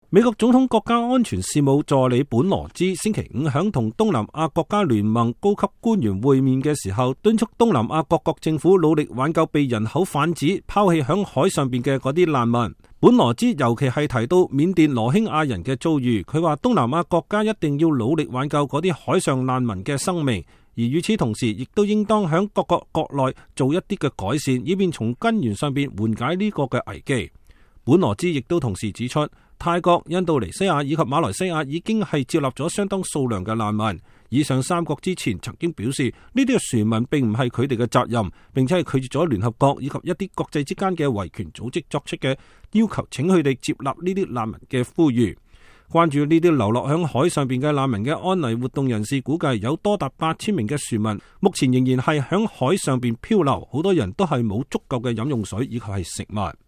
美國總統國家安全事務助理本羅茲星期五響同東南亞國家聯盟高級官員會面嘅時候，敦促東南亞各國政府努力挽救被人口販子拋棄響海上邊嘅嗰啲難民。本羅茲尤其係提到緬甸羅興亞人嘅遭遇，佢話東南亞國家一定要努力挽救嗰啲海上難民嘅生命，而與此同時，亦都應當響各個國內做一啲嘅改善，以便從根源上邊緩解呢個嘅危機。本羅茲亦都同時指出，泰國、印度尼西亞以及馬來西亞已經係接納咗相當數量嘅難民。以上三國之前曾經表示，呢啲嘅船民並唔係佢哋嘅責任，並且係拒絕咗聯合國以及一啲國際之間嘅維權組織作出嘅要求，請佢哋接納呢啲難民嘅呼籲。關注呢啲流落響海上邊嘅難民嘅安危活動人士估計，有多達8000名嘅船民目前仍然係響海上邊漂流，好多人都係冇足夠嘅飲用水以及係食物。